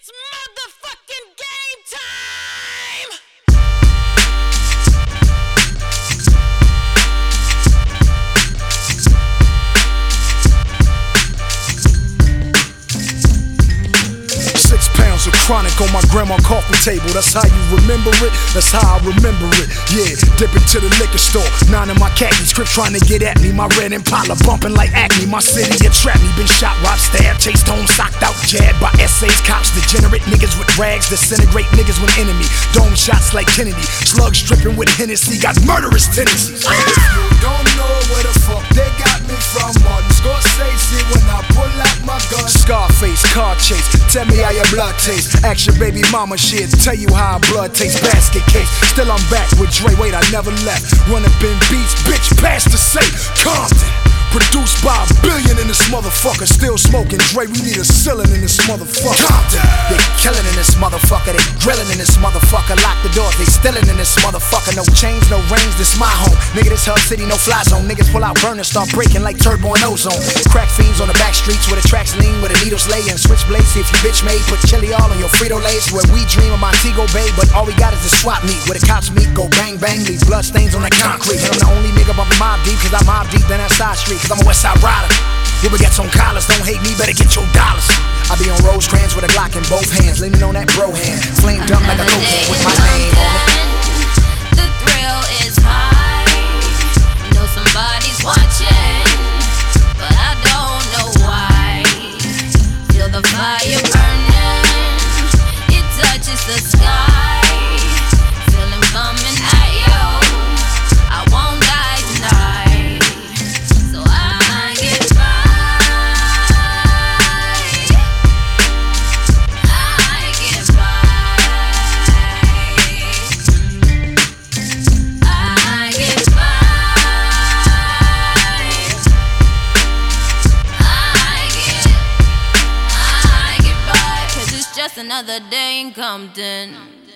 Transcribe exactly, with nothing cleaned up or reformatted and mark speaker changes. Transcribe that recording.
Speaker 1: It's motherfucking game time!
Speaker 2: Six pounds of chronic on my grandma's coffee table. That's how you remember it. That's how I remember it. Yeah, dipping to the liquor store. Nine in my khaki script trying to get at me. My red Impala bumping like acne. My city attract me. Been shot, robbed, stabbed, chased home, socked out, jabbed by essays, cops, degenerate niggas with rags, disintegrate niggas when enemy. Dome shots like Kennedy. Slugs dripping with Hennessy. Got murderous tendencies. If you don't know where the fuck they got me from, Martin Scorsese when I pull out my gun. Scarface, car chase. Tell me how your blood tastes. Ask your baby mama shit. Tell you how blood tastes. Basket case. Still I'm back with Dre. Wait, I never left. Run up in beats, bitch. Past the safe. Compton. Produced by a billion in this motherfucker. Still smoking Dre, we need a ceiling in this motherfucker. Compton.
Speaker 3: They killing in this motherfucker, they grilling in this motherfucker. Lock the doors, they stealing in this motherfucker. No chains, no rings, this my home. Nigga, this Hub City, no fly zone. Niggas pull out burners, start breaking like turbo and ozone. Crack fiends on the back streets where the tracks lean, where the needles lay and switchblades. See if you bitch made, put chili all on your Frito-Lays. Where we dream of Montego Bay, but all we got is the swap meet. Where the cops meet, go bang bang, leave blood stains on the concrete. And I'm the only nigga bumping Mob Deep, cause I'm Mob Deep, then that side street. Cause I'm a West Side rider. Yeah, we got some collars, don't hate me, better get your dollars. I be on Rosecrans with a Glock in both hands, leaning on that bro hand, flamed up like a cokehead with my name on it.
Speaker 1: The thrill is high, know somebody's watching, but I don't know why. Feel the fire burning, it touches the sky, feel him coming at you, I won't die tonight, so I get by. I get by. I get by. I get, I get by, 'cause it's just another day in Compton.